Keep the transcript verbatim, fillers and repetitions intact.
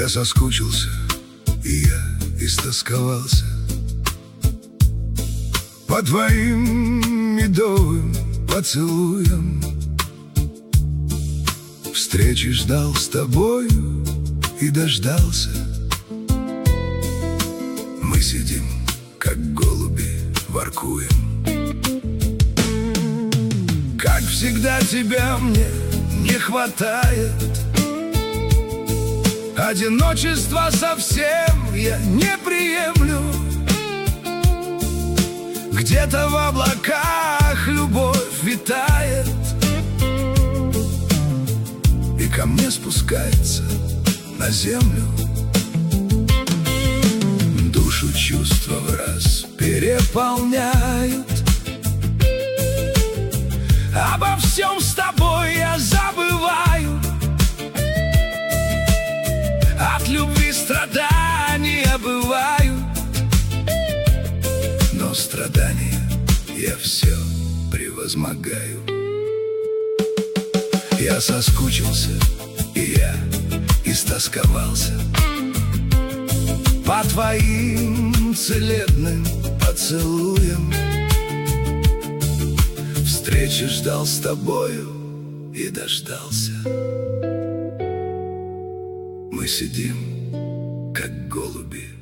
Я соскучился, и я истосковался по твоим медовым поцелуям. Встречи ждал с тобою и дождался. Мы сидим, как голуби, воркуем. Как всегда тебя мне не хватает, одиночество совсем я не приемлю. Где-то в облаках любовь витает и ко мне спускается на землю. Душу чувства в раз переполняют. Обо всем с тобой я забываю. От любви страдания бывают, но страдания я все превозмогаю. Я соскучился, и я истосковался по твоим целебным поцелуям. Встречи ждал с тобою и дождался. Мы сидим, как голуби,